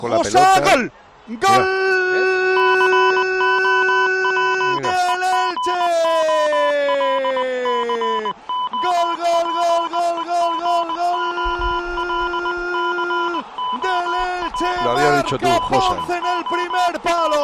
con la pelota. ¡Gol! ¡Gol! ¡Del Elche! ¡Gol, gol, gol, gol, gol, gol, gol! ¡Del Elche! Lo había dicho tú, Josan. Ponce en el primer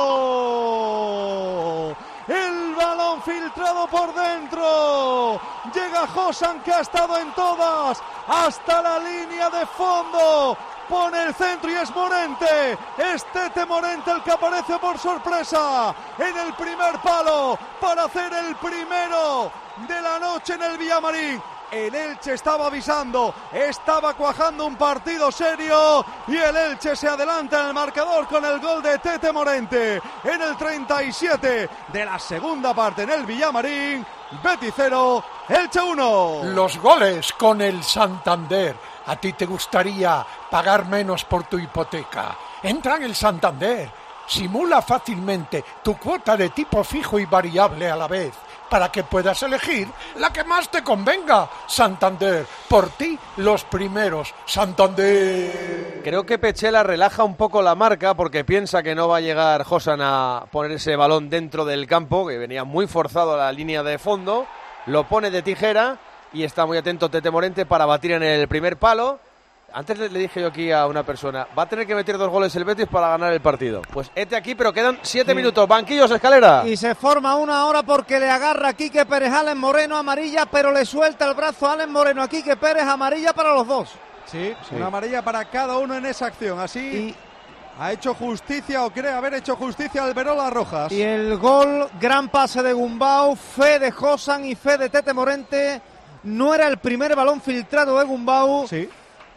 palo. El balón filtrado por dentro. Llega Josan, que ha estado en todas, hasta la línea de fondo. Pone el centro y es Morente. Es Tete Morente el que aparece por sorpresa en el primer palo para hacer el primero de la noche en el Villamarín. El Elche estaba avisando, estaba cuajando un partido serio y el Elche se adelanta en el marcador con el gol de Tete Morente en el 37 de la segunda parte en el Villamarín. Betis 0, Elche 1. Los goles con el Santander. ¿A ti te gustaría pagar menos por tu hipoteca? Entra en el Santander. Simula fácilmente tu cuota de tipo fijo y variable a la vez, para que puedas elegir la que más te convenga. Santander, por ti los primeros. Santander. Creo que Pechela relaja un poco la marca porque piensa que no va a llegar Josan a poner ese balón dentro del campo, que venía muy forzado a la línea de fondo. Lo pone de tijera y está muy atento Tete Morente para batir en el primer palo. Antes le dije yo aquí a una persona, va a tener que meter 2 goles el Betis para ganar el partido. Pues aquí, pero quedan 7 minutos. Banquillos, Escalera. Y se forma una ahora porque le agarra a Quique Pérez a Alex Moreno, amarilla, pero le suelta el brazo a Alex Moreno a Quique Pérez, amarilla para los dos. Sí, una amarilla para cada uno en esa acción. Así ha hecho justicia o cree haber hecho justicia Alberola Rojas. Y el gol, gran pase de Gumbau, fe de Josan y fe de Tete Morente. No era el primer balón filtrado de Gumbau. Sí.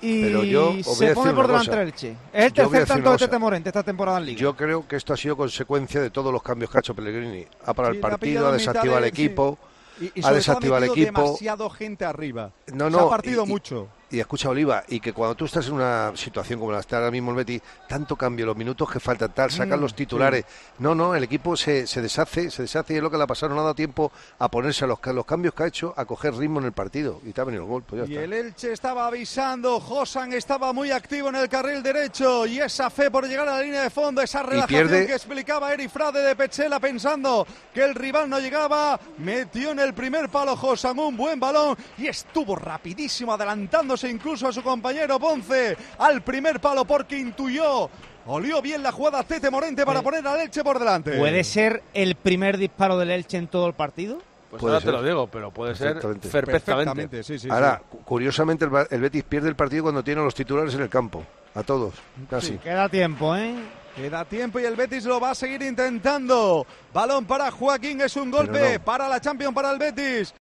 Y se pone por delante el Elche. Es el tercer tanto de Tete Morente esta temporada en Liga. Yo creo que esto ha sido consecuencia de todos los cambios que ha hecho Pellegrini. Ha parado el partido, ha desactivado el equipo. Y ha desactivado el equipo. Demasiado gente arriba. Se ha partido mucho. Y escucha, Oliva, y que cuando tú estás en una situación como la que está ahora mismo el Betis, tanto cambio, los minutos que faltan, tal, sacan los titulares. Sí. No, el equipo se deshace y es lo que le ha pasado. No ha dado tiempo a ponerse a los cambios que ha hecho, a coger ritmo en el partido. Y te ha venido el gol. Pues ya está. El Elche estaba avisando, Josan estaba muy activo en el carril derecho y esa fe por llegar a la línea de fondo, esa relajación que explicaba Eri Frade de Pechela pensando que el rival no llegaba, metió en el primer palo Josan un buen balón y estuvo rapidísimo adelantándose incluso a su compañero Ponce al primer palo porque olió bien la jugada Tete Morente para poner al Elche por delante. ¿Puede ser el primer disparo del Elche en todo el partido? Pues ahora te lo digo, pero puede ser perfectamente. Sí, ahora, curiosamente, el Betis pierde el partido cuando tiene a los titulares en el campo. A todos, casi. Sí, queda tiempo, Queda tiempo y el Betis lo va a seguir intentando. Balón para Joaquín, es un golpe para la Champions, para el Betis.